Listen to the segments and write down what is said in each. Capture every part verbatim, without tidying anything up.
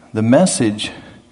the message,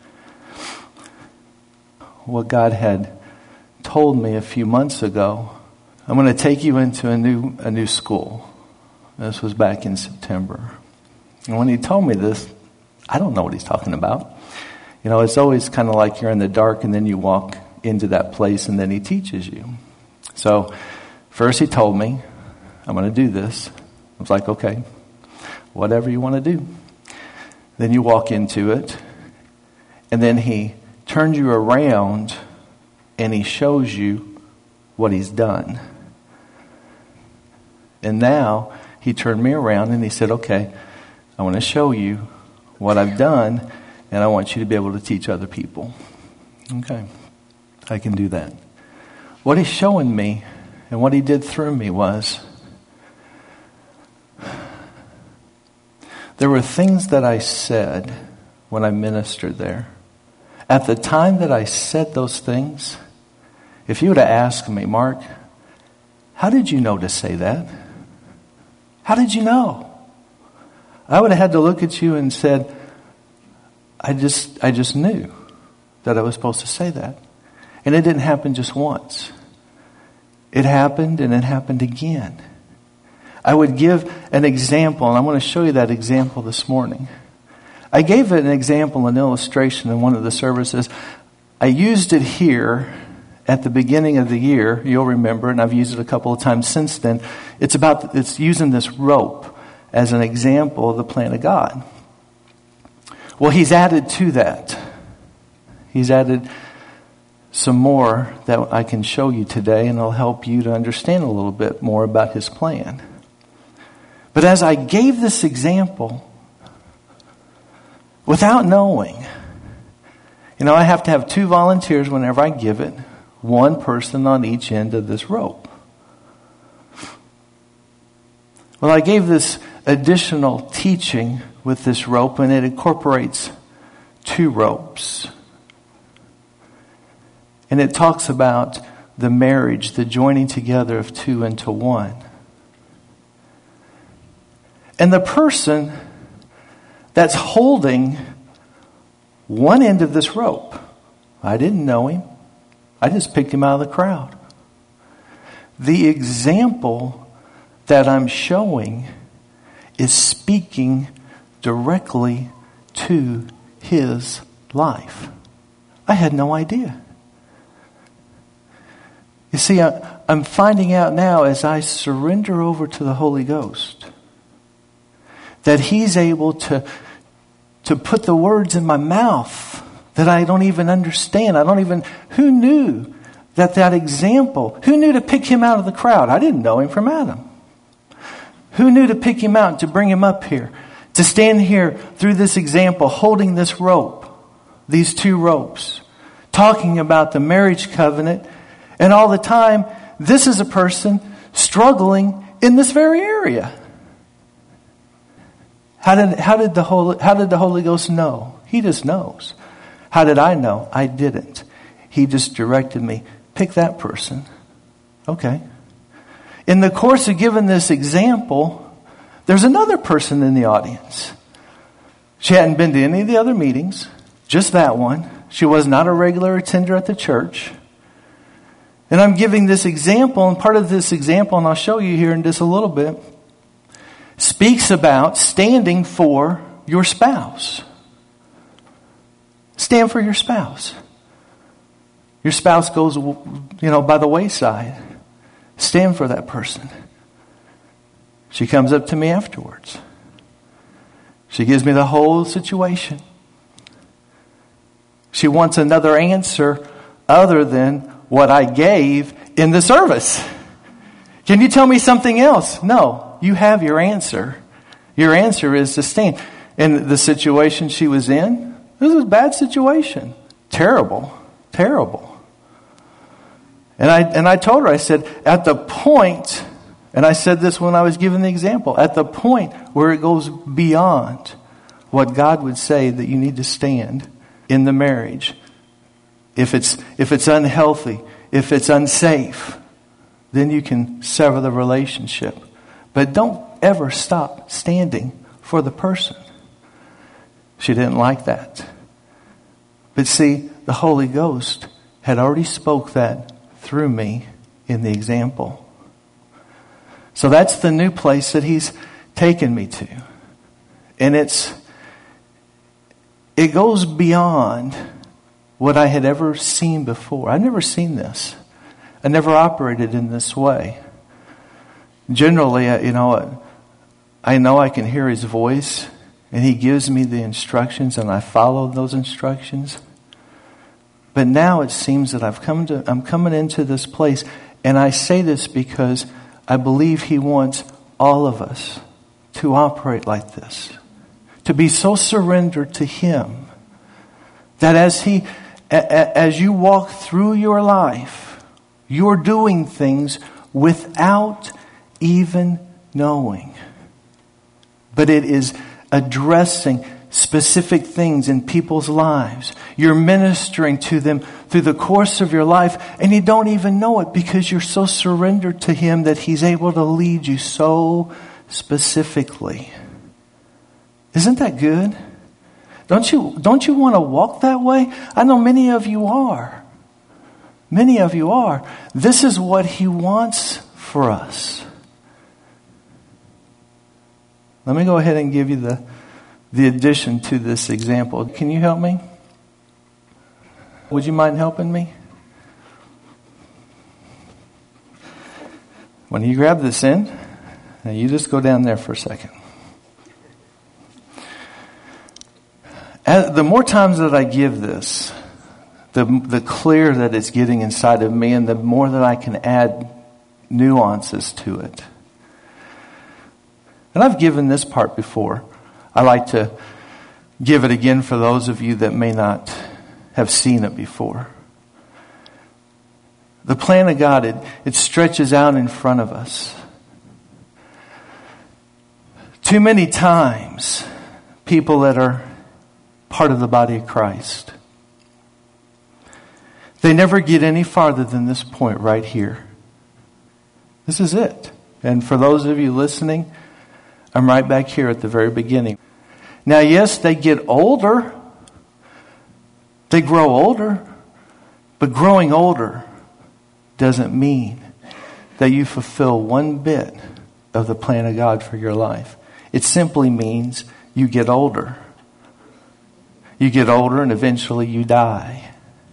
what God had told me a few months ago. I'm going to take you into a new a new school. This was back in September. And when he told me this, I don't know what he's talking about. You know, it's always kind of like you're in the dark and then you walk into that place and then he teaches you. So first he told me, I'm going to do this. I was like, okay, whatever you want to do. Then you walk into it. And then he turns you around and he shows you what he's done. And now he turned me around and he said, okay, I want to show you what I've done, and I want you to be able to teach other people. Okay, I can do that. What he's showing me and what he did through me was, there were things that I said when I ministered there. At the time that I said those things, if you would have asked me, Mark, how did you know to say that? How did you know? I would have had to look at you and said, I just I just knew that I was supposed to say that. And it didn't happen just once. It happened and it happened again. I would give an example, and I'm going to show you that example this morning. I gave an example, an illustration in one of the services. I used it here at the beginning of the year. You'll remember, and I've used it a couple of times since then. It's about, it's using this rope as an example of the plan of God. Well, he's added to that. He's added some more that I can show you today, and it'll help you to understand a little bit more about his plan. But as I gave this example, without knowing, you know, I have to have two volunteers whenever I give it, one person on each end of this rope. Well, I gave this additional teaching with this rope, and it incorporates two ropes. And it talks about the marriage, the joining together of two into one. And the person that's holding one end of this rope, I didn't know him. I just picked him out of the crowd. The example that I'm showing is speaking directly to his life. I had no idea. You see, I, I'm finding out now as I surrender over to the Holy Ghost that he's able to, to put the words in my mouth that I don't even understand. I don't even, who knew that that example, who knew to pick him out of the crowd? I didn't know him from Adam. Who knew to pick him out, to bring him up here, to stand here through this example, holding this rope, these two ropes, talking about the marriage covenant, and all the time, this is a person struggling in this very area. How did, how did the Holy, how did the Holy Ghost know? He just knows. How did I know? I didn't. He just directed me, pick that person. Okay. In the course of giving this example, there's another person in the audience. She hadn't been to any of the other meetings, just that one. She was not a regular attender at the church. And I'm giving this example, and part of this example, and I'll show you here in just a little bit, speaks about standing for your spouse. Stand for your spouse. Your spouse goes, you know, by the wayside. Stand for that person. She comes up to me afterwards. She gives me the whole situation. She wants another answer other than what I gave in the service. Can you tell me something else? No, you have your answer. Your answer is to stand. In the situation she was in, this was a bad situation. Terrible, terrible. And I and I told her, I said, at the point, and I said this when I was giving the example, at the point where it goes beyond what God would say that you need to stand in the marriage, if it's if it's unhealthy, if it's unsafe, then you can sever the relationship. But don't ever stop standing for the person. She didn't like that. But see, the Holy Ghost had already spoke that through me in the example. So that's the new place that He's taken me to. And it's, it goes beyond what I had ever seen before. I've never seen this. I never operated in this way. Generally, you know, I know I can hear His voice and He gives me the instructions and I follow those instructions. But now it seems that I've come to, I'm coming into this place, and I say this because I believe He wants all of us to operate like this. To be so surrendered to Him that as He, as you walk through your life, you're doing things without even knowing. But it is addressing specific things in people's lives. You're ministering to them through the course of your life, and you don't even know it because you're so surrendered to Him that He's able to lead you so specifically. Isn't that good? Don't you, don't you want to walk that way? I know many of you are. Many of you are. This is what He wants for us. Let me go ahead and give you the, the addition to this example. Can you help me? Would you mind helping me? When you grab this in, now you just go down there for a second. As, the more times that I give this, the, the clearer that it's getting inside of me, and the more that I can add nuances to it. And I've given this part before. I like to give it again for those of you that may not have seen it before. The plan of God, it, it stretches out in front of us. Too many times, people that are part of the body of Christ, they never get any farther than this point right here. This is it. And for those of you listening, I'm right back here at the very beginning. Now, yes, they get older. They grow older. But growing older doesn't mean that you fulfill one bit of the plan of God for your life. It simply means you get older. You get older and eventually you die.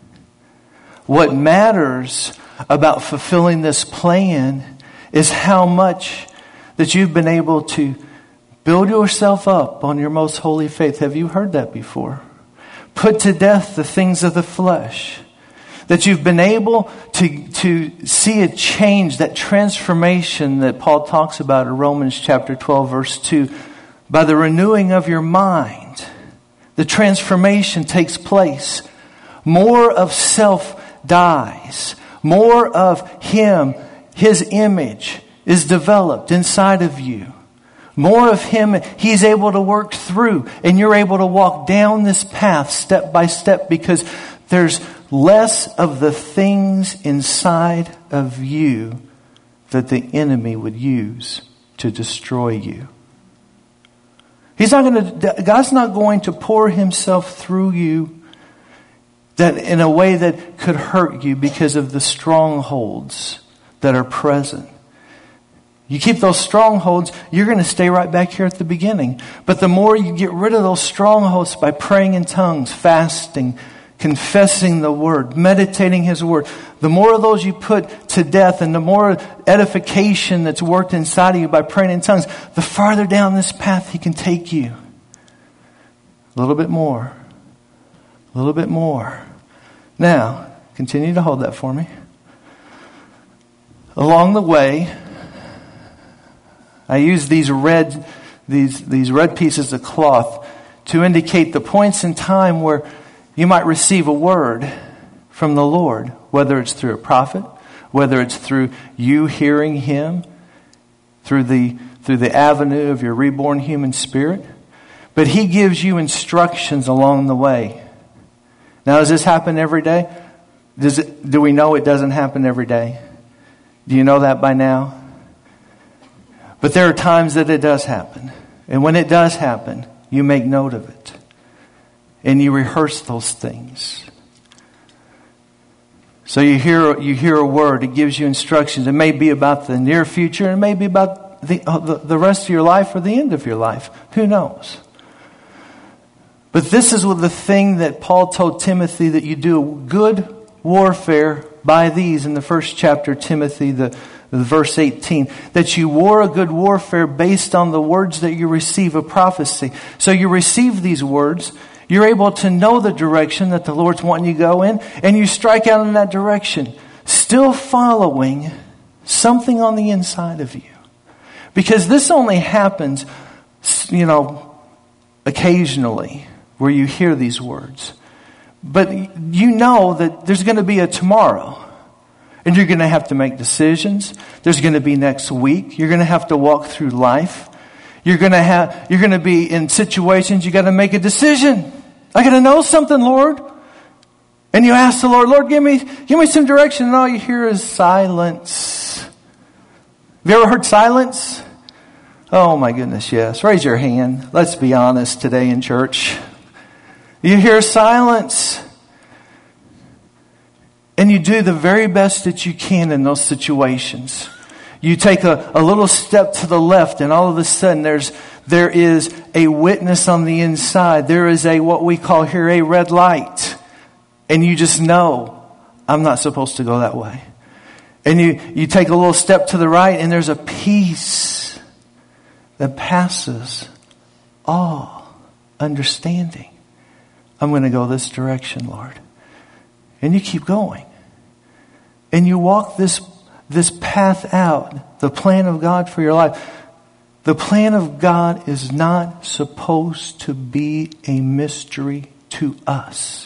What matters about fulfilling this plan is how much that you've been able to build yourself up on your most holy faith. Have you heard that before? Put to death the things of the flesh. That you've been able to, to see a change, that transformation that Paul talks about in Romans chapter twelve, verse two. By the renewing of your mind, the transformation takes place. More of self dies. More of Him, His image, is developed inside of you. More of Him, He's able to work through, and you're able to walk down this path step by step because there's less of the things inside of you that the enemy would use to destroy you. He's not going to, God's not going to pour Himself through you that in a way that could hurt you because of the strongholds that are present. You keep those strongholds, you're going to stay right back here at the beginning. But the more you get rid of those strongholds by praying in tongues, fasting, confessing the Word, meditating His Word, the more of those you put to death and the more edification that's worked inside of you by praying in tongues, the farther down this path He can take you. A little bit more. A little bit more. Now, continue to hold that for me. Along the way, I use these red, these, these red pieces of cloth to indicate the points in time where you might receive a word from the Lord, whether it's through a prophet, whether it's through you hearing Him, through the, through the avenue of your reborn human spirit. But He gives you instructions along the way. Now, does this happen every day? Does it, do we know it doesn't happen every day? Do you know that by now? But there are times that it does happen. And when it does happen, you make note of it. and you rehearse those things. So you hear you hear a word, it gives you instructions. It may be about the near future, it may be about the, uh, the, the rest of your life or the end of your life. Who knows? But this is what the thing that Paul told Timothy, that you do good warfare by these in the first chapter, Timothy, the, the verse eighteen, that you war a good warfare based on the words that you receive of prophecy. So you receive these words, you're able to know the direction that the Lord's wanting you to go in, and you strike out in that direction, still following something on the inside of you. Because this only happens, you know, occasionally, where you hear these words. But you know that there's going to be a tomorrow. And you're going to have to make decisions. There's going to be next week. You're going to have to walk through life. You're going to have, you're going to be in situations you got to make a decision. I got to know something, Lord. And you ask the Lord, Lord, give me, give me some direction. And all you hear is silence. Have you ever heard silence? Oh my goodness, yes. Raise your hand. Let's be honest today in church. You hear silence. And you do the very best that you can in those situations. You take a, a little step to the left, and all of a sudden there's there is a witness on the inside. There is a, what we call here, a red light. And you just know, I'm not supposed to go that way. And you, you take a little step to the right, and there's a peace that passes all understanding. I'm going to go this direction, Lord. And you keep going. And you walk this, this path out, the plan of God for your life. The plan of God is not supposed to be a mystery to us.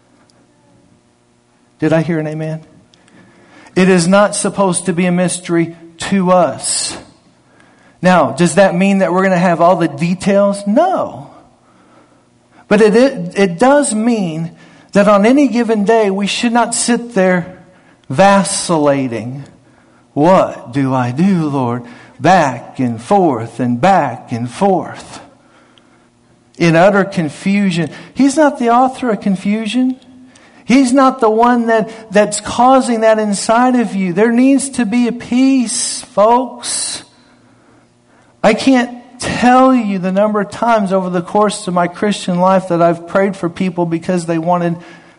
Did I hear an amen? It is not supposed to be a mystery to us. Now, does that mean that we're going to have all the details? No. But it, it, it does mean that on any given day, we should not sit there vacillating. What do I do, Lord? Back and forth and back and forth. In utter confusion. He's not the author of confusion. He's not the one that, that's causing that inside of you. There needs to be a peace, folks. I can't tell you the number of times over the course of my Christian life that I've prayed for people because they wanted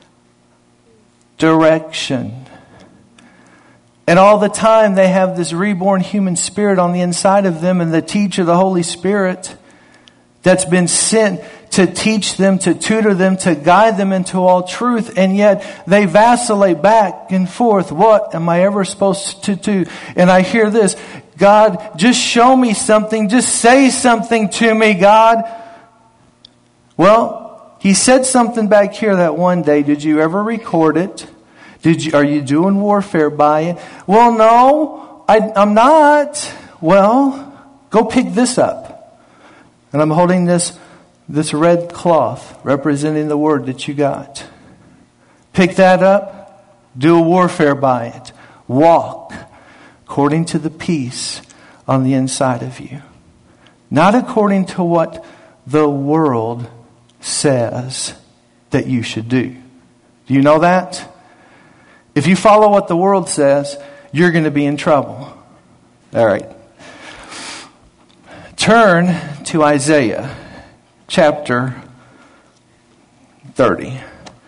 direction. And all the time they have this reborn human spirit on the inside of them, and the teacher, the Holy Spirit, that's been sent to teach them, to tutor them, to guide them into all truth. And yet they vacillate back and forth. What am I ever supposed to do? And I hear this, God, just show me something. Just say something to me, God. Well, He said something back here that one day. Did you ever record it? Did you, are you doing warfare by it? Well, no, I, I'm not. Well, go pick this up. And I'm holding this, this red cloth representing the word that you got. Pick that up. Do a warfare by it. Walk according to the peace on the inside of you. Not according to what the world says that you should do. Do you know that? If you follow what the world says, you're going to be in trouble. All right. Turn to Isaiah chapter thirty.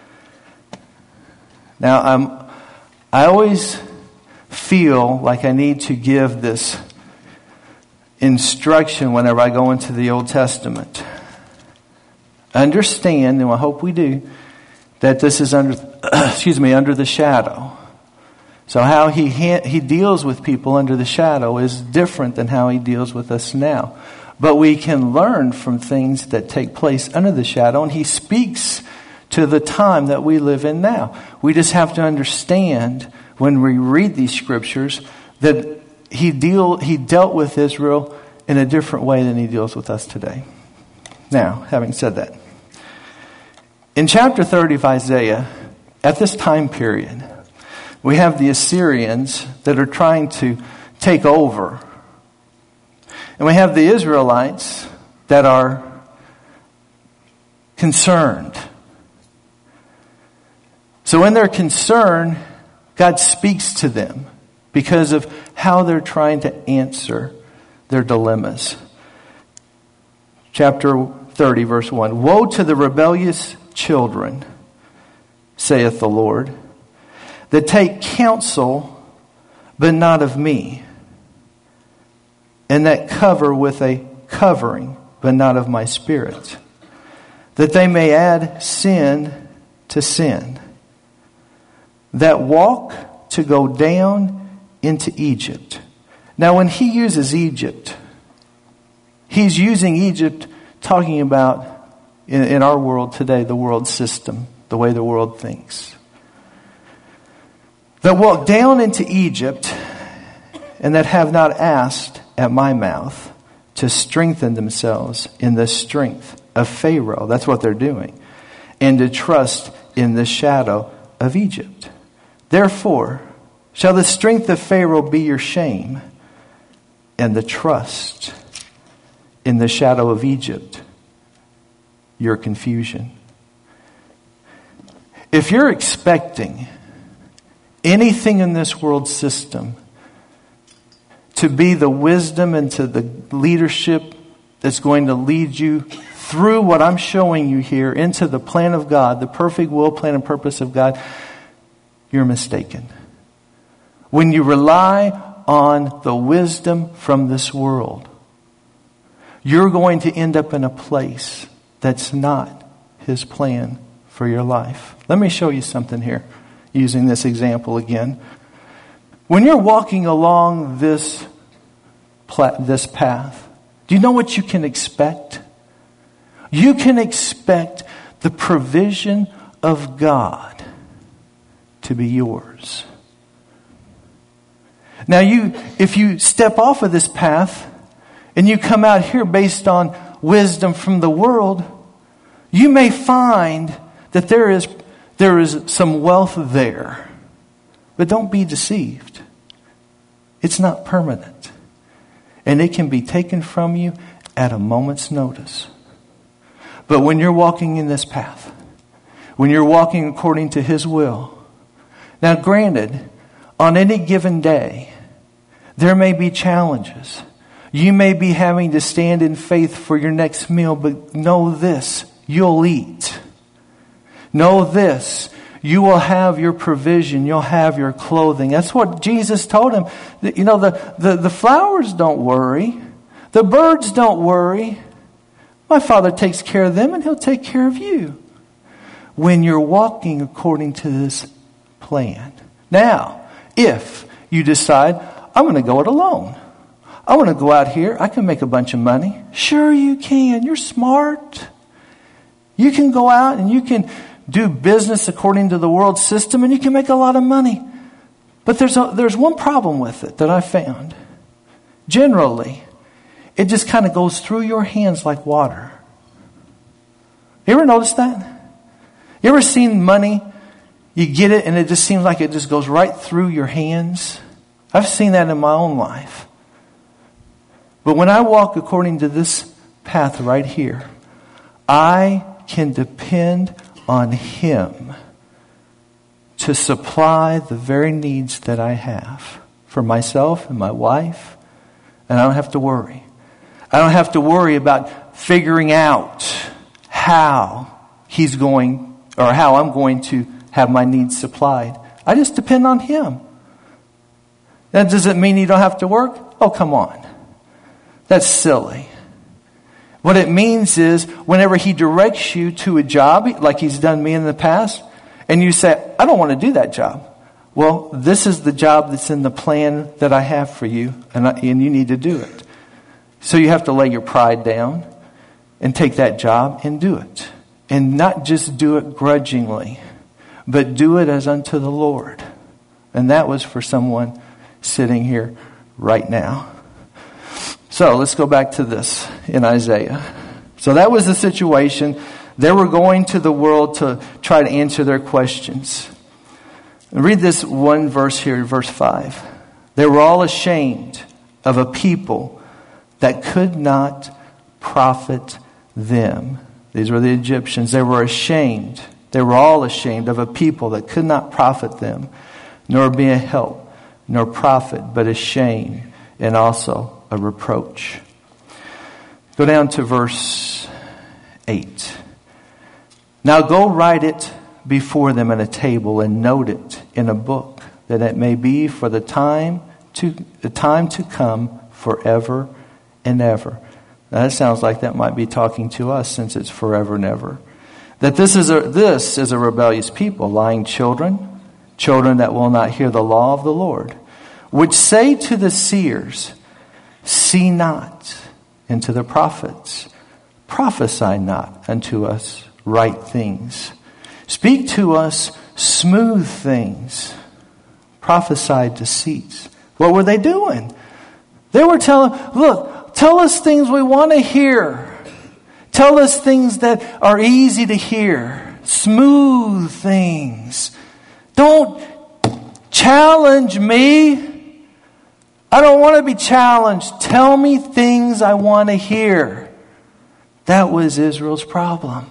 Now, I'm, I always feel like I need to give this instruction whenever I go into the Old Testament. Understand, and I hope we do, that this is under, excuse me, under the shadow. So how he ha- he deals with people under the shadow is different than how He deals with us now. But we can learn from things that take place under the shadow, and He speaks to the time that we live in now. We just have to understand when we read these scriptures that he deal he dealt with Israel in a different way than He deals with us today. Now, having said that, in chapter thirty of Isaiah, at this time period, we have the Assyrians that are trying to take over. And we have the Israelites that are concerned So in their concern, God speaks to them because of how they're trying to answer their dilemmas. Chapter thirty, verse one. Woe to the rebellious children, saith the Lord, that take counsel, but not of me, and that cover with a covering, but not of my Spirit, that they may add sin to sin, that walk to go down into Egypt. Now, when he uses Egypt, he's using Egypt talking about, in, in our world today, the world system, the way the world thinks. That walk down into Egypt, and that have not asked at my mouth to strengthen themselves in the strength of Pharaoh. That's what they're doing. And to trust in the shadow of Egypt. Therefore, shall the strength of Pharaoh be your shame, and the trust in the shadow of Egypt your confusion. If you're expecting anything in this world system to be the wisdom and to the leadership that's going to lead you through what I'm showing you here into the plan of God, the perfect will, plan, and purpose of God, you're mistaken. When you rely on the wisdom from this world, you're going to end up in a place that's not His plan for your life. Let me show you something here, using this example again. When you're walking along this pla- this path, do you know what you can expect? You can expect the provision of God to be yours. Now, you, if you step off of this path and you come out here based on wisdom from the world, you may find that there is there is some wealth there. But don't be deceived. It's not permanent. And it can be taken from you at a moment's notice. But when you're walking in this path, when you're walking according to His will, now granted, on any given day, there may be challenges. You may be having to stand in faith for your next meal, but know this, you'll eat. Know this, you will have your provision. You'll have your clothing. That's what Jesus told him. You know, the, the, the flowers don't worry. The birds don't worry. My Father takes care of them, and He'll take care of you when you're walking according to this plan. Now, if you decide, I'm going to go it alone. I want to go out here. I can make a bunch of money. Sure you can. You're smart. You can go out and you can do business according to the world system, and you can make a lot of money. But there's a, there's one problem with it that I found. Generally, it just kind of goes through your hands like water. You ever noticed that? You ever seen money? You get it and it just seems like it just goes right through your hands. I've seen that in my own life. But when I walk according to this path right here, I can depend on Him to supply the very needs that I have for myself and my wife. And I don't have to worry. I don't have to worry about figuring out how He's going, or how I'm going to have my needs supplied. I just depend on Him. That doesn't mean you don't have to work. Oh, come on. That's silly. What it means is whenever He directs you to a job, like He's done me in the past, and you say, I don't want to do that job. Well, this is the job that's in the plan that I have for you, and, I, and you need to do it. So you have to lay your pride down and take that job and do it. And not just do it grudgingly, but do it as unto the Lord. And that was for someone sitting here right now. So let's go back to this in Isaiah. So that was the situation. They were going to the world to try to answer their questions. Read this one verse here, verse five. They were all ashamed of a people that could not profit them. These were the Egyptians. They were ashamed. They were all ashamed of a people that could not profit them, nor be a help, nor profit, but a shame and also a reproach. Go down to verse eight. Now go write it before them in a table and note it in a book, that it may be for the time to the time to come forever and ever. Now that sounds like that might be talking to us, since it's forever and ever. That this is a this is a rebellious people, lying children, children that will not hear the law of the Lord, which say to the seers, see not, and to the prophets, prophesy not unto us right things. Speak to us smooth things. Prophesy deceits. What were they doing? They were telling, look, tell us things we want to hear. Tell us things that are easy to hear. Smooth things. Don't challenge me. I don't want to be challenged. Tell me things I want to hear. That was Israel's problem.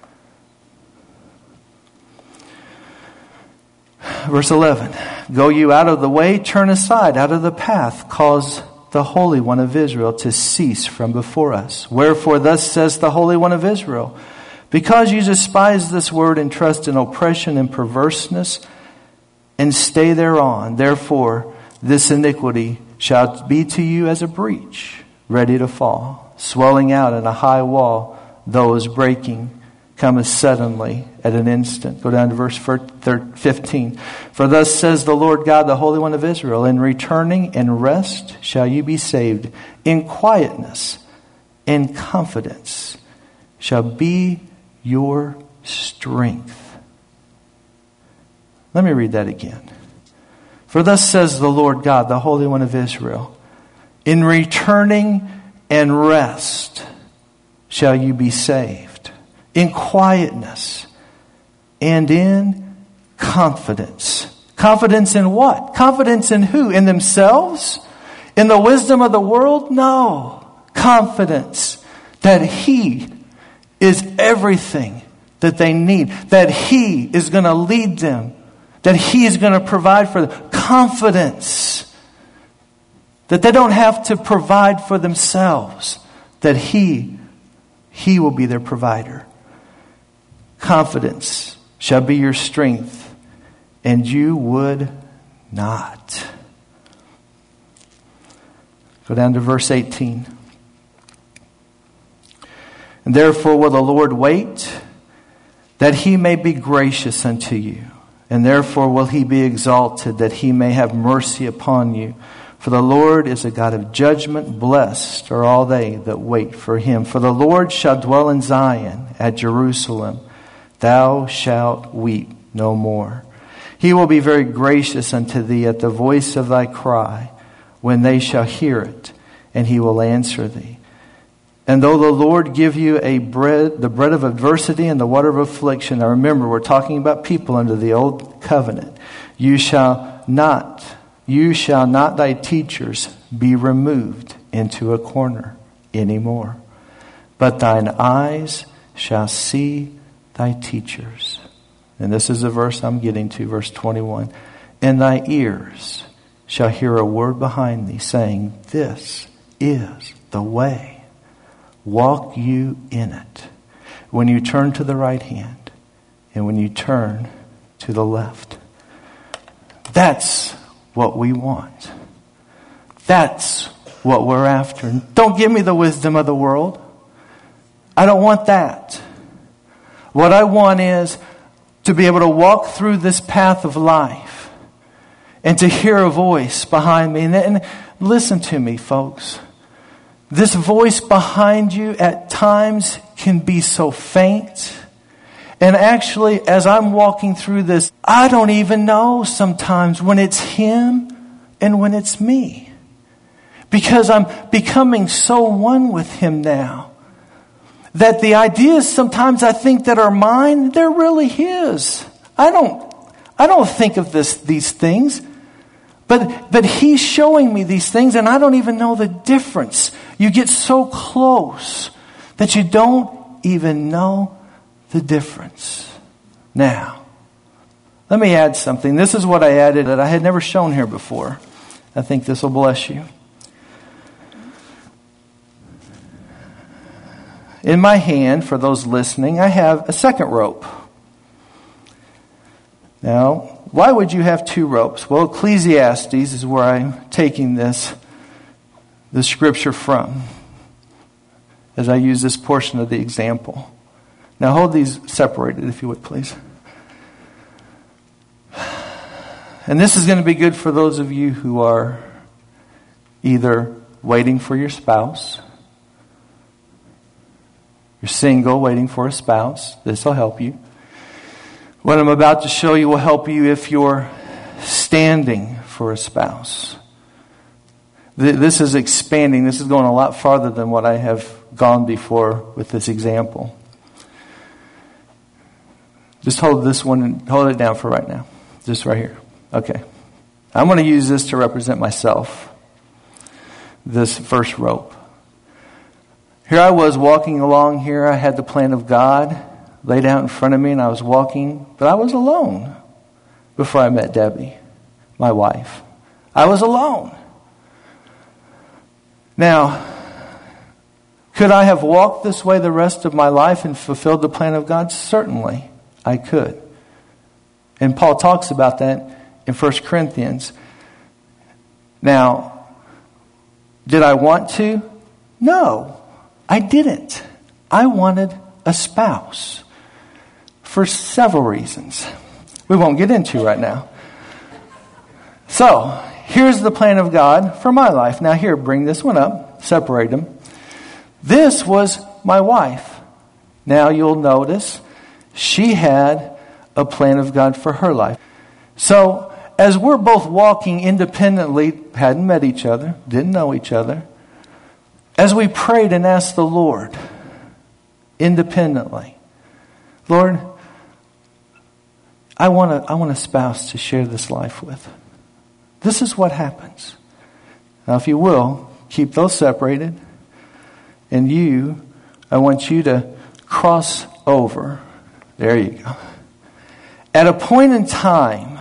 Verse eleven. Go you out of the way, turn aside out of the path, cause the Holy One of Israel to cease from before us. Wherefore thus says the Holy One of Israel, because you despise this word and trust in oppression and perverseness, and stay thereon, therefore this iniquity shall be to you as a breach, ready to fall, swelling out in a high wall, though is breaking, cometh suddenly at an instant. Go down to verse fifteen. For thus says the Lord God, the Holy One of Israel, in returning and rest shall you be saved. In quietness and confidence shall be your strength. Let me read that again. For thus says the Lord God, the Holy One of Israel, in returning and rest shall you be saved. In quietness and in confidence. Confidence in what? Confidence in who? In themselves? In the wisdom of the world? No. Confidence that He is everything that they need. That He is going to lead them. That He is going to provide for them. Confidence that they don't have to provide for themselves. That He, He will be their provider. Confidence shall be your strength, and you would not. Go down to verse eighteen. And therefore will the Lord wait, that He may be gracious unto you. And therefore will He be exalted, that He may have mercy upon you. For the Lord is a God of judgment. Blessed are all they that wait for Him. For the Lord shall dwell in Zion, at Jerusalem. Thou shalt weep no more. He will be very gracious unto thee at the voice of thy cry, when they shall hear it, and He will answer thee. And though the Lord give you a bread, the bread of adversity and the water of affliction. Now remember, we're talking about people under the old covenant. You shall not, you shall not thy teachers be removed into a corner anymore, but thine eyes shall see thy teachers. And this is the verse I'm getting to, verse twenty-one. And thy ears shall hear a word behind thee, saying, this is the way. Walk you in it. When you turn to the right hand, and when you turn to the left. That's what we want. That's what we're after. Don't give me the wisdom of the world. I don't want that. What I want is to be able to walk through this path of life and to hear a voice behind me. And, and listen to me, folks. This voice behind you at times can be so faint. And actually, as I'm walking through this, I don't even know sometimes when it's Him and when it's me. Because I'm becoming so one with Him now. That the ideas sometimes I think that are mine, they're really His. I don't, I don't think of this, these things. But, but He's showing me these things and I don't even know the difference. You get so close that you don't even know the difference. Now, let me add something. This is what I added that I had never shown here before. I think this will bless you. In my hand, for those listening, I have a second rope. Now, why would you have two ropes? Well, Ecclesiastes is where I'm taking this, the scripture from, as I use this portion of the example. Now, hold these separated, if you would, please. And this is going to be good for those of you who are either waiting for your spouse, you're single, waiting for a spouse. This will help you. What I'm about to show you will help you if you're standing for a spouse. This is expanding. This is going a lot farther than what I have gone before with this example. Just hold this one and hold it down for right now. Just right here. Okay. I'm going to use this to represent myself. This first rope. Here I was walking along here. I had the plan of God laid out in front of me, and I was walking, but I was alone before I met Debbie, my wife. I was alone. Now, could I have walked this way the rest of my life and fulfilled the plan of God? Certainly, I could. And Paul talks about that in First Corinthians. Now, did I want to? No. I didn't. I wanted a spouse for several reasons we won't get into right now. So, here's the plan of God for my life. Now here, bring this one up, separate them. This was my wife. Now you'll notice she had a plan of God for her life. So, as we're both walking independently, hadn't met each other, didn't know each other, as we prayed and asked the Lord independently, Lord, I want a, I want a spouse to share this life with. This is what happens. Now, if you will, keep those separated. And you, I want you to cross over. There you go. At a point in time,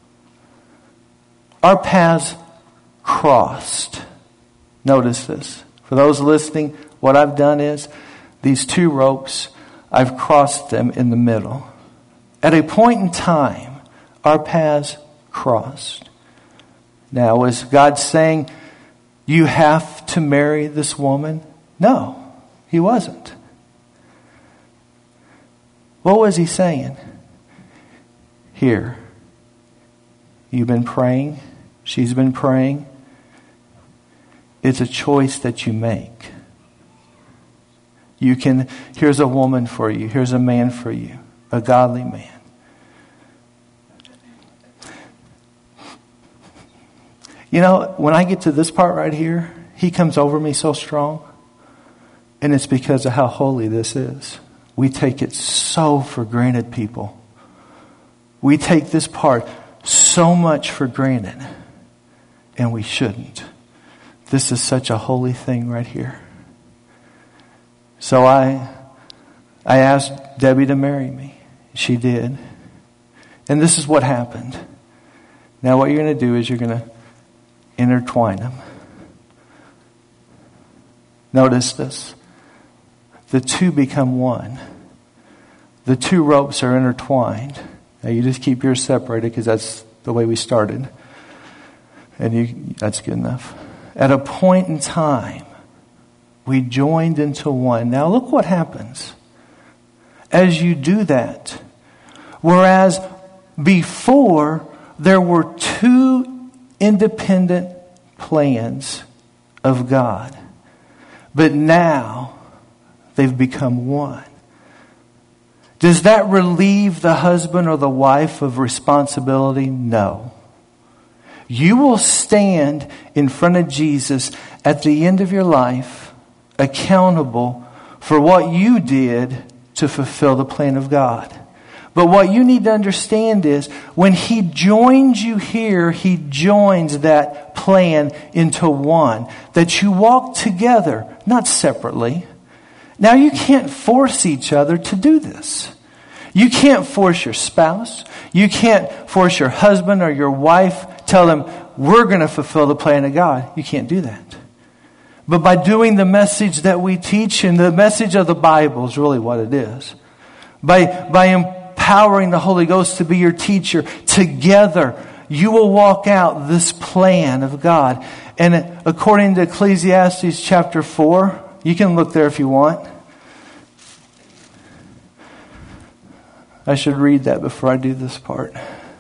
our paths crossed. Notice this. For those listening, what I've done is these two ropes, I've crossed them in the middle. At a point in time, our paths crossed. Now, was God saying, you have to marry this woman? No, He wasn't. What was He saying? Here, you've been praying, she's been praying. It's a choice that you make. You can, here's a woman for you. Here's a man for you. A godly man. You know, when I get to this part right here, He comes over me so strong. And it's because of how holy this is. We take it so for granted, people. We take this part so much for granted. And we shouldn't. This is such a holy thing right here. So I I asked Debbie to marry me. She did. And this is what happened. Now what you're going to do is you're going to intertwine them. Notice this. The two become one. The two ropes are intertwined. Now you just keep yours separated because that's the way we started. And you, that's good enough. At a point in time, we joined into one. Now look what happens. As you do that, whereas before there were two independent plans of God, but now they've become one. Does that relieve the husband or the wife of responsibility? No. You will stand in front of Jesus at the end of your life accountable for what you did to fulfill the plan of God. But what you need to understand is when He joins you here, He joins that plan into one. That you walk together, not separately. Now you can't force each other to do this. You can't force your spouse. You can't force your husband or your wife. Tell them, we're going to fulfill the plan of God. You can't do that. But by doing the message that we teach, and the message of the Bible is really what it is. By, by empowering the Holy Ghost to be your teacher, together you will walk out this plan of God. And according to Ecclesiastes chapter four, you can look there if you want. I should read that before I do this part.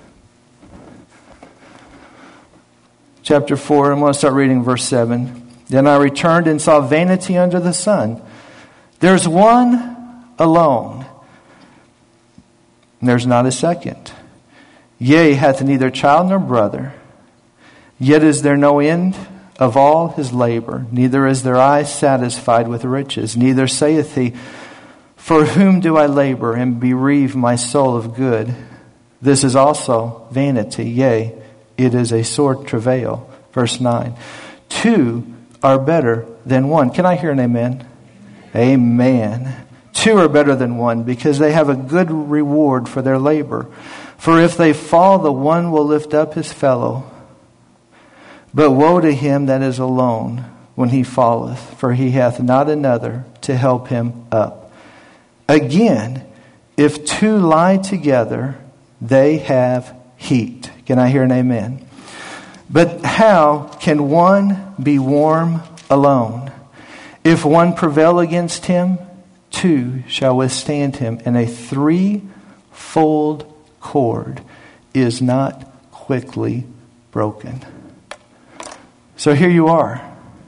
Chapter four, I'm going to start reading verse seven. Then I returned and saw vanity under the sun. There's one alone. And there's not a second. Yea, hath neither child nor brother. Yet is there no end of all his labor. Neither is their eye satisfied with riches. Neither saith he, for whom do I labor and bereave my soul of good? This is also vanity. Yea, it is a sore travail. Verse nine. Two are better than one. Can I hear an amen? Amen. Two are better than one because they have a good reward for their labor. For if they fall, the one will lift up his fellow. But woe to him that is alone when he falleth, for he hath not another to help him up. Again, if two lie together, they have heat. Can I hear an amen? But how can one be warm alone? If one prevail against him, two shall withstand him. And a threefold cord is not quickly broken. So here you are.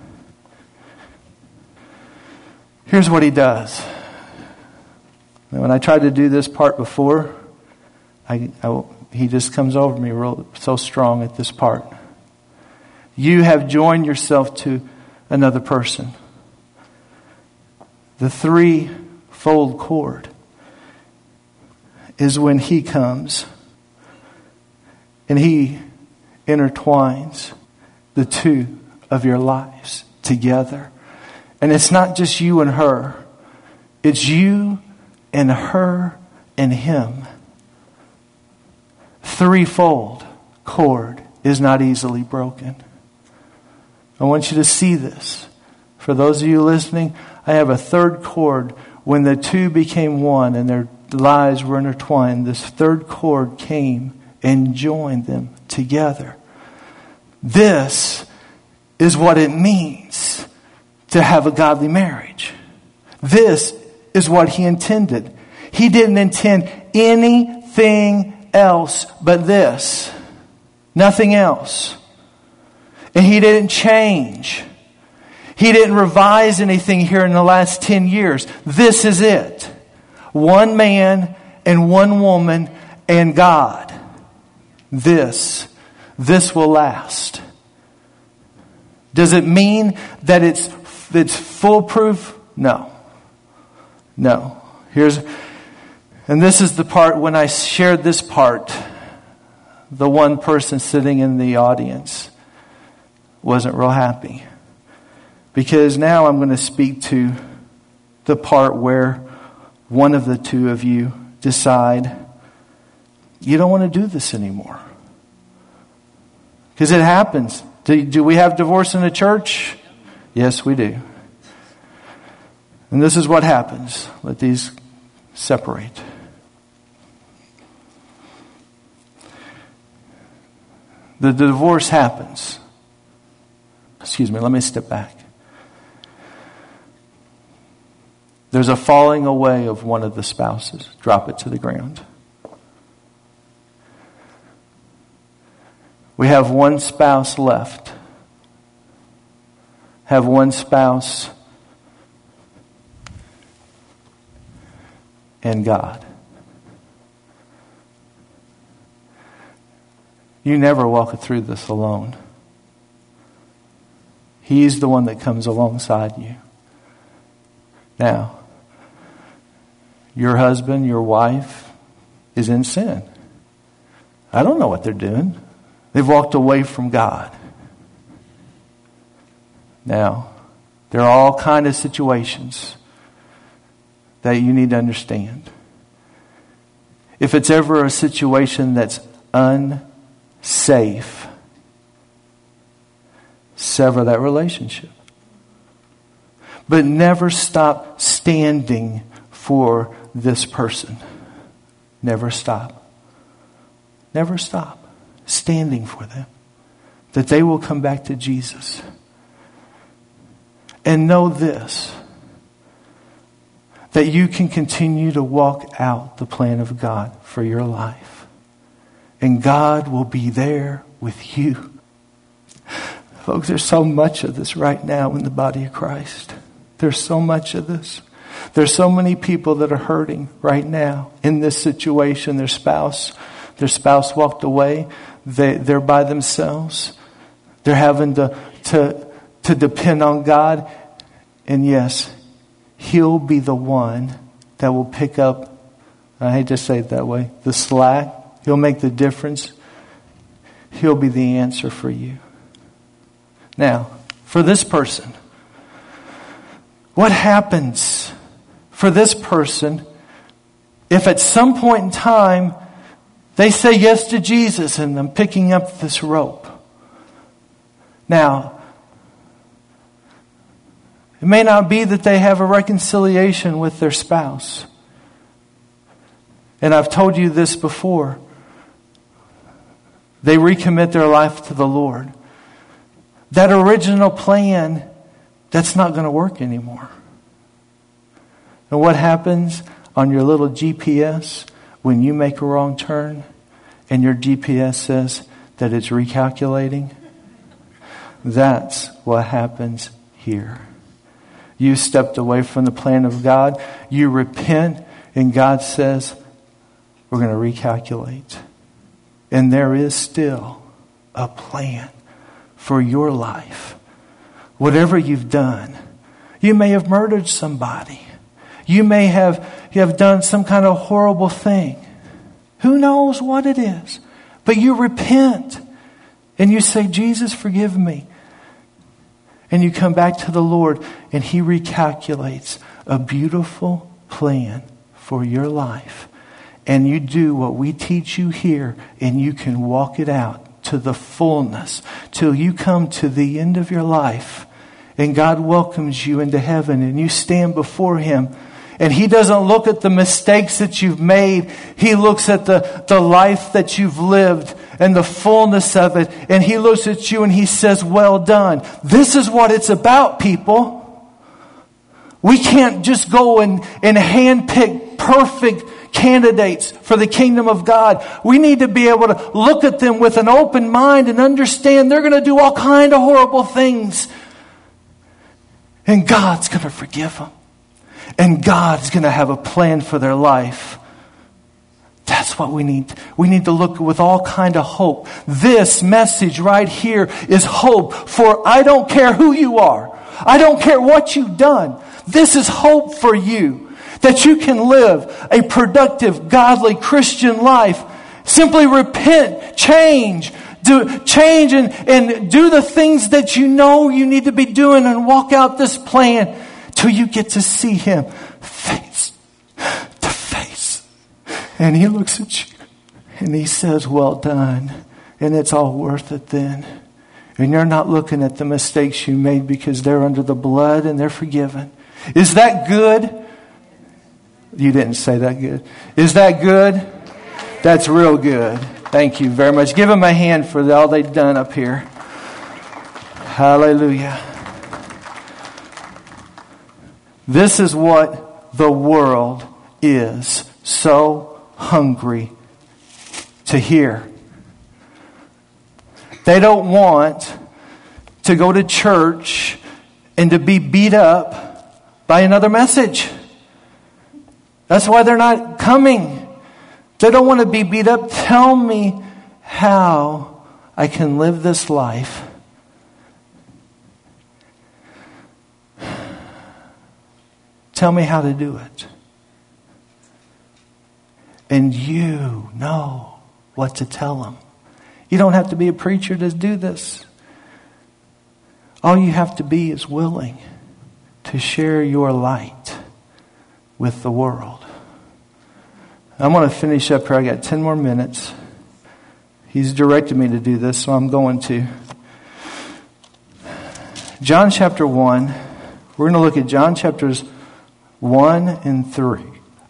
Here's what he does. And when I tried to do this part before, I, I, he just comes over me real, so strong at this part. You have joined yourself to another person. The threefold cord is when he comes and he intertwines the two of your lives together. And it's not just you and her. It's you and her and him. Threefold cord is not easily broken. I want you to see this. For those of you listening, I have a third cord. When the two became one and their lives were intertwined, this third cord came and joined them together. This is what it means to have a godly marriage. This is what he intended. He didn't intend anything else but this. Nothing else. And he didn't change. He didn't revise anything here in the last ten years. This is it. One man and one woman and God. This. This will last. Does it mean that it's it's foolproof? No. No. Here's, and this is the part when I shared this part, the one person sitting in the audience wasn't real happy. Because now I'm going to speak to the part where one of the two of you decide you don't want to do this anymore. Because it happens. Do, do we have divorce in the church? Yes, we do. And this is what happens. Let these separate. The divorce happens. Excuse me, let me step back. There's a falling away of one of the spouses. Drop it to the ground. We have one spouse left. Have one spouse and God. You never walk through this alone. He's the one that comes alongside you. Now, your husband, your wife is in sin. I don't know what they're doing. They've walked away from God. Now, there are all kinds of situations that you need to understand. if it's ever a situation that's unsafe, sever that relationship. But never stop standing for this person. Never stop. Never stop standing for them. That they will come back to Jesus. And know this, that you can continue to walk out the plan of God for your life. And God will be there with you. Folks, there's so much of this right now in the body of Christ. There's so much of this. There's so many people that are hurting right now in this situation. Their spouse, their spouse walked away. They, they're by themselves. They're having to, to, to depend on God. And yes, He'll be the one that will pick up, I hate to say it that way, the slack. He'll make the difference. He'll be the answer for you. Now, for this person, what happens for this person if at some point in time they say yes to Jesus and I'm picking up this rope? Now, it may not be that they have a reconciliation with their spouse. And I've told you this before. They recommit their life to the Lord. That original plan, that's not going to work anymore. And what happens on your little G P S when you make a wrong turn and your G P S says that it's recalculating? That's what happens here. You stepped away from the plan of God. You repent, and God says, we're going to recalculate. And there is still a plan for your life. Whatever you've done. You may have murdered somebody. You may have, you have done some kind of horrible thing. Who knows what it is? But you repent. And you say, Jesus, forgive me. And you come back to the Lord and He recalculates a beautiful plan for your life. And you do what we teach you here and you can walk it out to the fullness till you come to the end of your life and God welcomes you into heaven and you stand before Him. And He doesn't look at the mistakes that you've made. He looks at the, the life that you've lived and the fullness of it. And He looks at you and He says, well done. This is what it's about, people. We can't just go and, and handpick perfect candidates for the kingdom of God. We need to be able to look at them with an open mind and understand they're going to do all kind of horrible things. And God's going to forgive them. And God's going to have a plan for their life. That's what we need. We need to look with all kind of hope. This message right here is hope for I don't care who you are. I don't care what you've done. This is hope for you. That you can live a productive, godly Christian life. Simply repent, change, do, change and, and do the things that you know you need to be doing and walk out this plan till you get to see Him face to face. And He looks at you and He says, well done. And it's all worth it then. And you're not looking at the mistakes you made because they're under the blood and they're forgiven. Is that good? You didn't say that good. Is that good? That's real good. Thank you very much. Give them a hand for all they've done up here. Hallelujah. This is what the world is so hungry to hear. They don't want to go to church and to be beat up by another message. That's why they're not coming. They don't want to be beat up. Tell me how I can live this life. Tell me how to do it. And you know what to tell them. You don't have to be a preacher to do this. All you have to be is willing to share your light with the world. I'm going to finish up here. I got ten more minutes. He's directed me to do this, so I'm going to. John chapter one. We're going to look at John chapters one and three.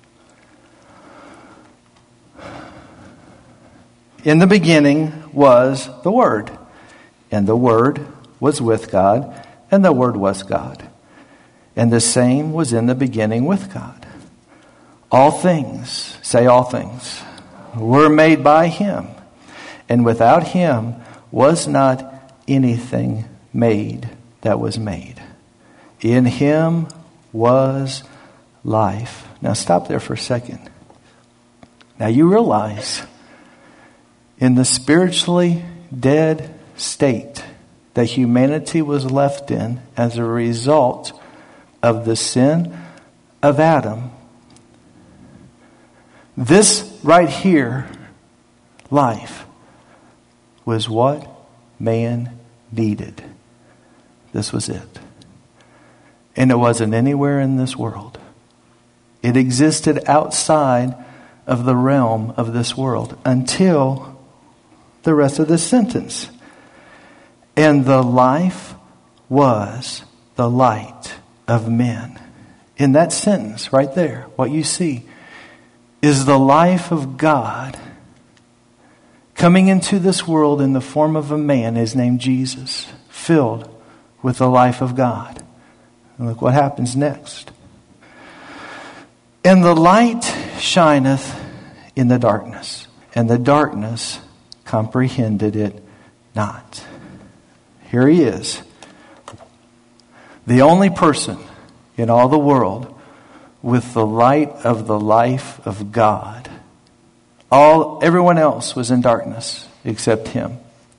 In the beginning was the Word, and the Word was with God, and the Word was God. And the same was in the beginning with God. All things, say all things, were made by Him, and without Him was not anything made that was made. In Him was life. Now stop there for a second. Now you realize in the spiritually dead state that humanity was left in as a result of the sin of Adam, this right here, life, was what man needed. This was it. And it wasn't anywhere in this world. It existed outside of the realm of this world until the rest of this sentence. And the life was the light of men. In that sentence right there, what you see is the life of God coming into this world in the form of a man, his name Jesus, filled with the life of God. And look what happens next. And the light shineth in the darkness, and the darkness comprehended it not. Here he is, the only person in all the world with the light of the life of God. All, everyone else was in darkness except him.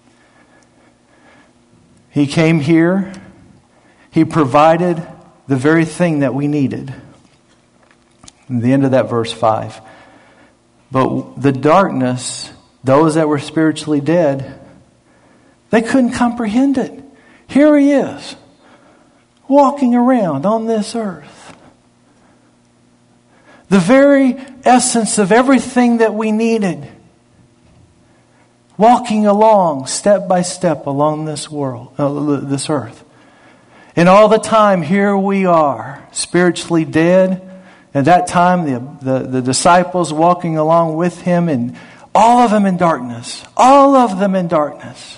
He came here. He provided the very thing that we needed. In the end of that verse five. But the darkness, those that were spiritually dead, they couldn't comprehend it. Here he is, walking around on this earth. The very essence of everything that we needed. Walking along, step by step, along this world, uh, this earth. And all the time, here we are, spiritually dead. At that time, the, the, the disciples walking along with him, and all of them in darkness. All of them in darkness.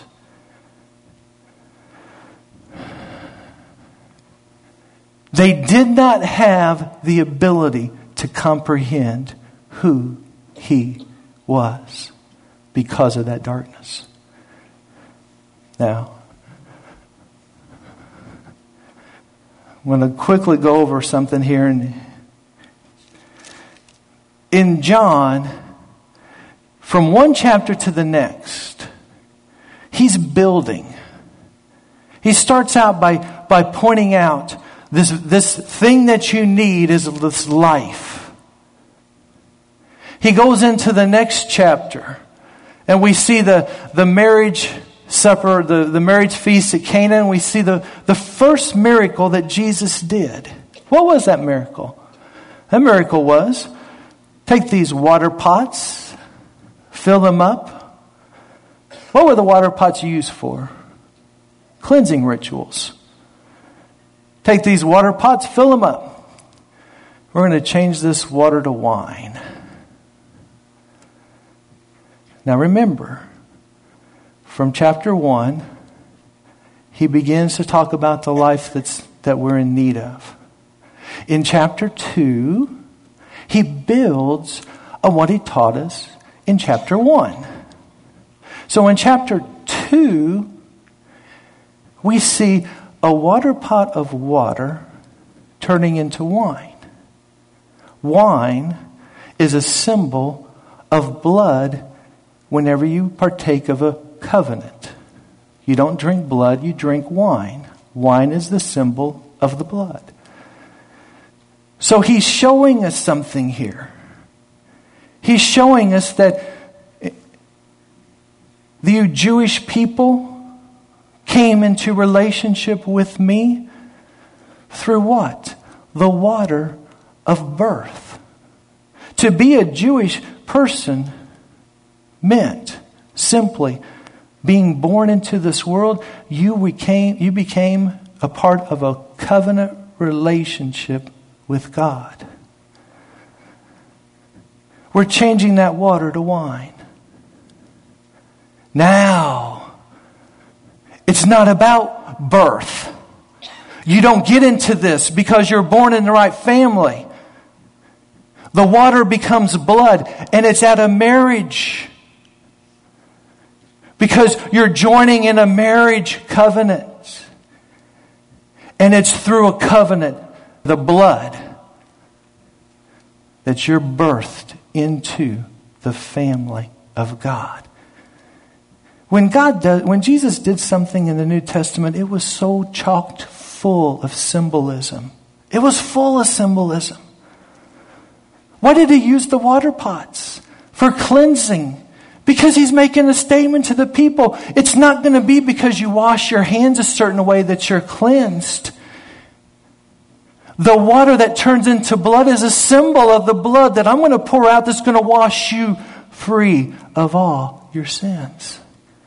They did not have the ability to comprehend who he was because of that darkness. Now, I'm going to quickly go over something here. In, in John, from one chapter to the next, he's building. He starts out by, by pointing out This, this thing that you need is this life. He goes into the next chapter, and we see the, the marriage supper, the, the marriage feast at Cana, and we see the, the first miracle that Jesus did. What was that miracle? That miracle was, take these water pots, fill them up. What were the water pots used for? Cleansing rituals. Take these water pots, fill them up. We're going to change this water to wine. Now remember, from chapter one, he begins to talk about the life that's, that we're in need of. In chapter two, he builds on what he taught us in chapter one. So in chapter two, we see a water pot of water turning into wine. Wine is a symbol of blood whenever you partake of a covenant. You don't drink blood, you drink wine. Wine is the symbol of the blood. So he's showing us something here. He's showing us that the Jewish people came into relationship with me through what? The water of birth. To be a Jewish person meant simply being born into this world. You became, you became a part of a covenant relationship with God. We're changing that water to wine. Now, it's not about birth. You don't get into this because you're born in the right family. The water becomes blood, and it's at a marriage. Because you're joining in a marriage covenant. And it's through a covenant, the blood, that you're birthed into the family of God. When God does, when Jesus did something in the New Testament, it was so chocked full of symbolism. It was full of symbolism. Why did he use the water pots? For cleansing. Because he's making a statement to the people. It's not going to be because you wash your hands a certain way that you're cleansed. The water that turns into blood is a symbol of the blood that I'm going to pour out that's going to wash you free of all your sins.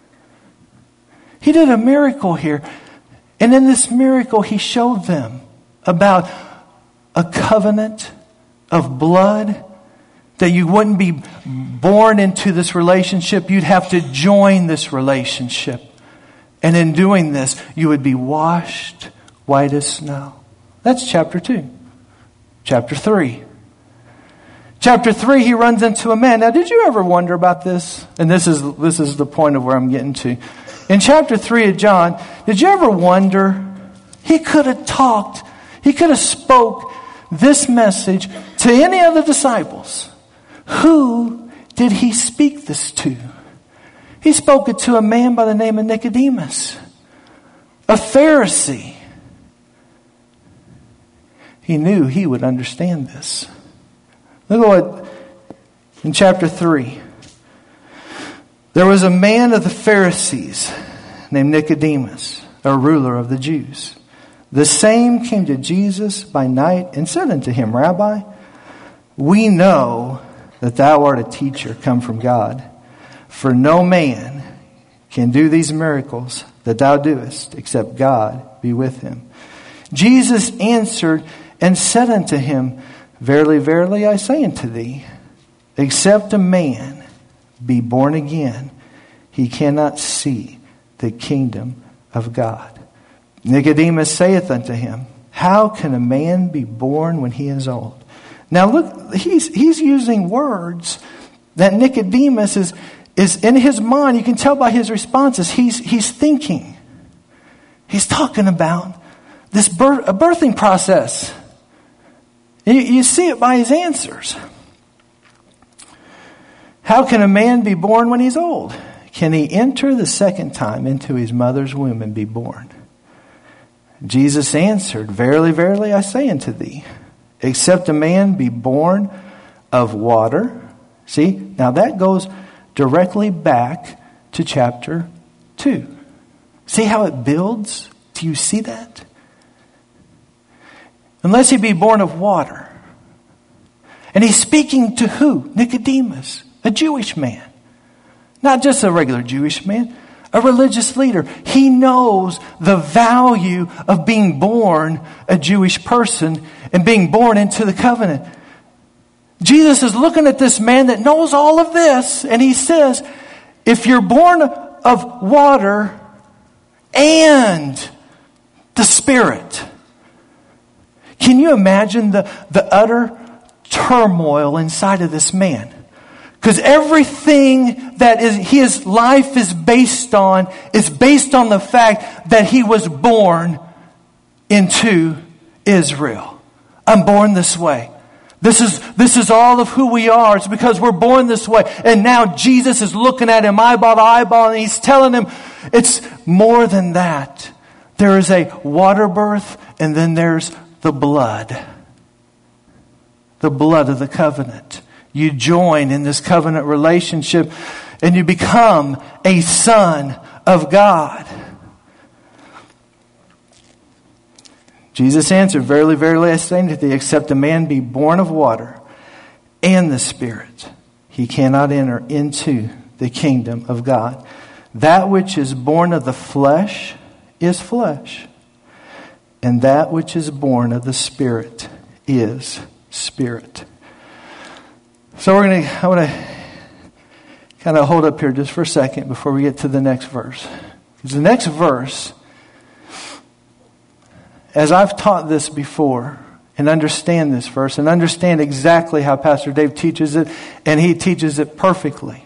He did a miracle here. And in this miracle, he showed them about a covenant of blood, that you wouldn't be born into this relationship. You'd have to join this relationship. And in doing this, you would be washed white as snow. That's chapter two. Chapter three. Chapter three, he runs into a man. Now, did you ever wonder about this? And this is this is the point of where I'm getting to. In chapter three of John, did you ever wonder? He could have talked. He could have spoke this message to any of the disciples. Who did he speak this to? He spoke it to a man by the name of Nicodemus, a Pharisee. He knew he would understand this. Look at what, in chapter three. There was a man of the Pharisees named Nicodemus, a ruler of the Jews. The same came to Jesus by night and said unto him, Rabbi, we know that thou art a teacher come from God. For no man can do these miracles that thou doest, except God be with him. Jesus answered and said unto him, Verily, verily, I say unto thee, except a man be born again, he cannot see the kingdom of God. Nicodemus saith unto him, How can a man be born when he is old? Now look, he's he's using words that Nicodemus is is in his mind. You can tell by his responses. He's he's thinking. He's talking about this birth, a birthing process. You, you see it by his answers. How can a man be born when he's old? Can he enter the second time into his mother's womb and be born? Jesus answered, Verily, verily, I say unto thee, except a man be born of water. See, now that goes directly back to chapter two. See how it builds? Do you see that? Unless he be born of water. And he's speaking to who? Nicodemus, a Jewish man. Not just a regular Jewish man, a religious leader. He knows the value of being born a Jewish person and being born into the covenant. Jesus is looking at this man that knows all of this, and he says, if you're born of water and the Spirit, can you imagine the, the utter turmoil inside of this man? Because everything that is his life is based on is based on the fact that he was born into Israel. I'm born this way. This is this is all of who we are. It's because we're born this way. And now Jesus is looking at him eyeball to eyeball, and he's telling him it's more than that. There is a water birth, and then there's the blood. The blood of the covenant. You join in this covenant relationship and you become a son of God. Jesus answered, Verily, verily, I say unto thee, except a man be born of water and the Spirit, he cannot enter into the kingdom of God. That which is born of the flesh is flesh, and that which is born of the Spirit is spirit. So we're going to, I want to kind of hold up here just for a second before we get to the next verse. Because the next verse, as I've taught this before and understand this verse and understand exactly how Pastor Dave teaches it, and he teaches it perfectly.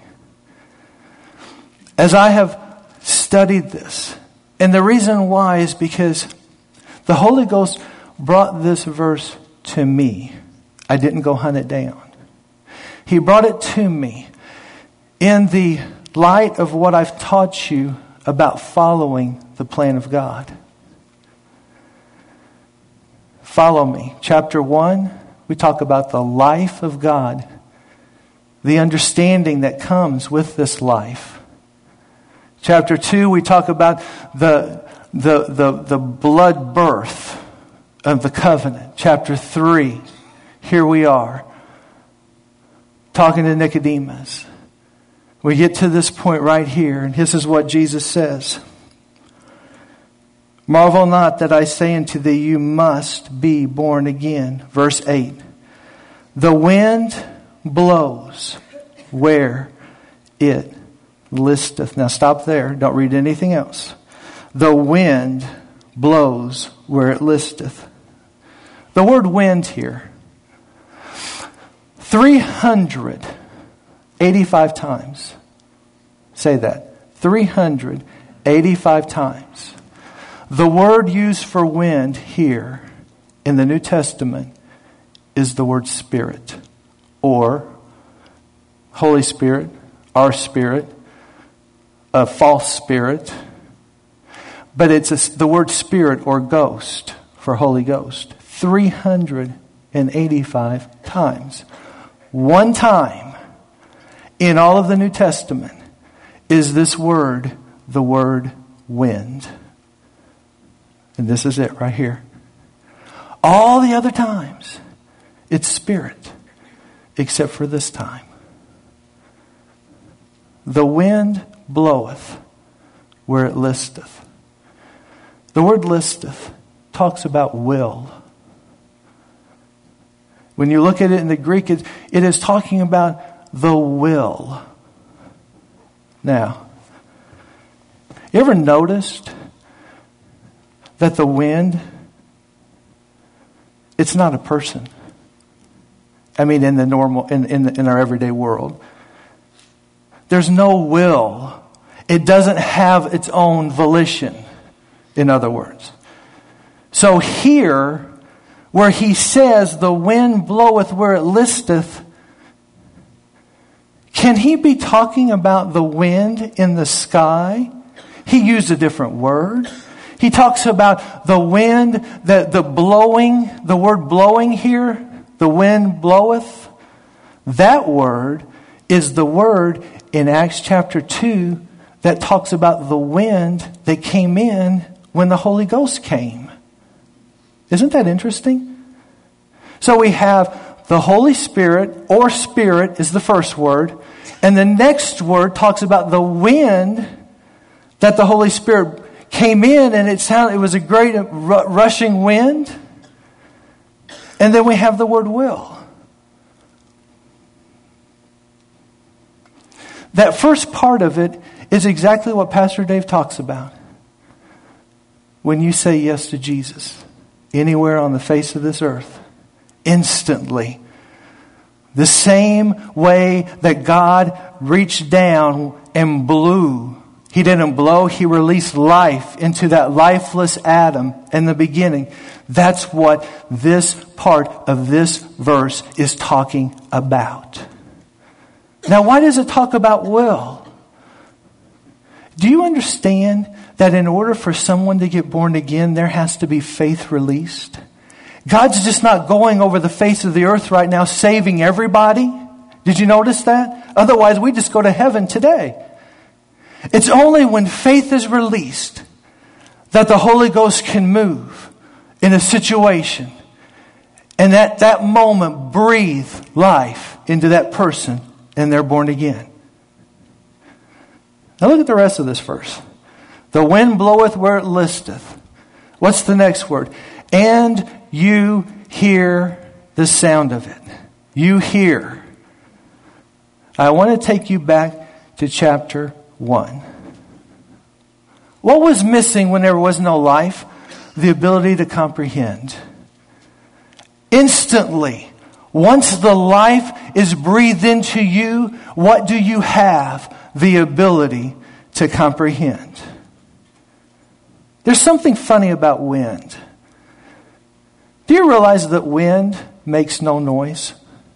As I have studied this, and the reason why is because the Holy Ghost brought this verse to me. I didn't go hunt it down. He brought it to me in the light of what I've taught you about following the plan of God. Follow me. Chapter one, we talk about the life of God, the understanding that comes with this life. Chapter two, we talk about the, the, the, the blood birth of the covenant. Chapter three, here we are, talking to Nicodemus. We get to this point right here, and this is what Jesus says. Marvel not that I say unto thee, you must be born again. Verse eight. The wind blows where it listeth. Now stop there. Don't read anything else. The wind blows where it listeth. The word wind here, three hundred eighty-five times. Say that. three hundred eighty-five times. The word used for wind here in the New Testament is the word Spirit, or Holy Spirit, our spirit, a false spirit. But it's a, the word Spirit or ghost for Holy Ghost. three hundred eighty-five times. One time in all of the New Testament is this word, the word wind. And this is it right here. All the other times, it's Spirit, except for this time. The wind bloweth where it listeth. The word listeth talks about will. When you look at it in the Greek, it, it is talking about the will. Now, you ever noticed that the wind, it's not a person? I mean, in the normal, in, in, in our everyday world. There's no will. It doesn't have its own volition, in other words. So here, where he says, the wind bloweth where it listeth, can he be talking about the wind in the sky? He used a different word. He talks about the wind, the, the blowing, the word blowing here, the wind bloweth. That word is the word in Acts chapter two that talks about the wind that came in when the Holy Ghost came. Isn't that interesting? So we have the Holy Spirit, or Spirit is the first word, and the next word talks about the wind that the Holy Spirit came in, and it sounded, it was a great rushing wind. And then we have the word will. That first part of it is exactly what Pastor Dave talks about. When you say yes to Jesus, anywhere on the face of this earth, instantly, the same way that God reached down and blew. He didn't blow, he released life into that lifeless Adam in the beginning. That's what this part of this verse is talking about. Now, why does it talk about will? Do you understand that in order for someone to get born again, there has to be faith released? God's just not going over the face of the earth right now saving everybody. Did you notice that? Otherwise, we just go to heaven today. It's only when faith is released that the Holy Ghost can move in a situation and at that moment breathe life into that person and they're born again. Now look at the rest of this verse. The wind bloweth where it listeth. What's the next word? And you hear the sound of it. You hear. I want to take you back to chapter one. What was missing when there was no life? The ability to comprehend. Instantly, once the life is breathed into you, what do you have? The ability to comprehend. There's something funny about wind. Do you realize that wind makes no noise?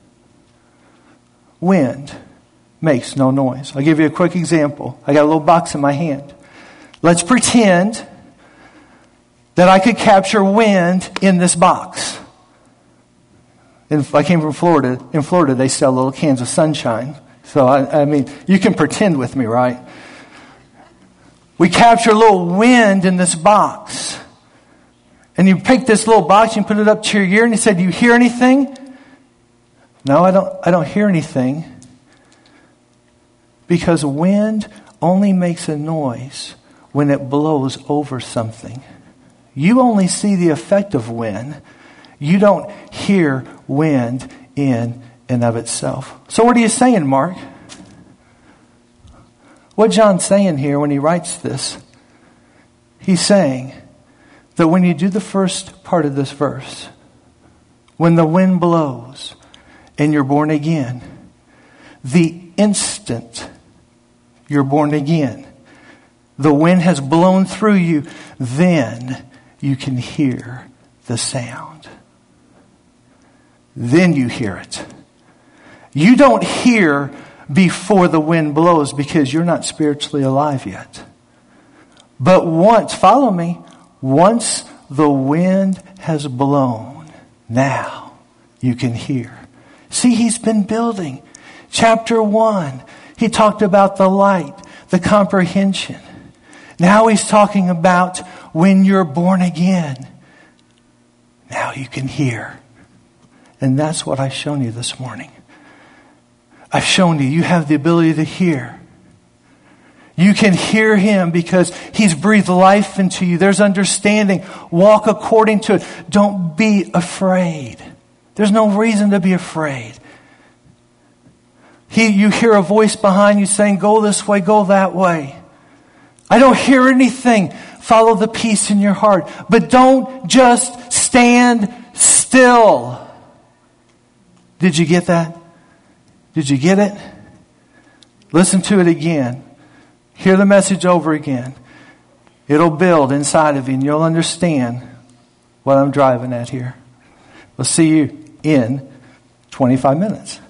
Wind makes no noise. I'll give you a quick example. I got a little box in my hand. Let's pretend that I could capture wind in this box. And I came from Florida. In Florida, they sell little cans of sunshine. So, I, I mean, you can pretend with me, right? We capture a little wind in this box. And you pick this little box and put it up to your ear and you say, do you hear anything? No, I don't, I don't hear anything. Because wind only makes a noise when it blows over something. You only see the effect of wind. You don't hear wind in and of itself. So what are you saying, Mark? What John's saying here when he writes this, he's saying that when you do the first part of this verse, when the wind blows and you're born again, the instant you're born again, the wind has blown through you, then you can hear the sound. Then you hear it. You don't hear before the wind blows because you're not spiritually alive yet. But once, follow me, once the wind has blown, now you can hear. See, he's been building. Chapter one, he talked about the light, the comprehension. Now he's talking about when you're born again. Now you can hear. And that's what I've shown you this morning. I've shown you, you have the ability to hear. You can hear him because he's breathed life into you. There's understanding. Walk according to it. Don't be afraid. There's no reason to be afraid. He, you hear a voice behind you saying, go this way, go that way. I don't hear anything. Follow the peace in your heart. But don't just stand still. Did you get that? Did you get it? Listen to it again. Hear the message over again. It'll build inside of you and you'll understand what I'm driving at here. We'll see you in twenty-five minutes.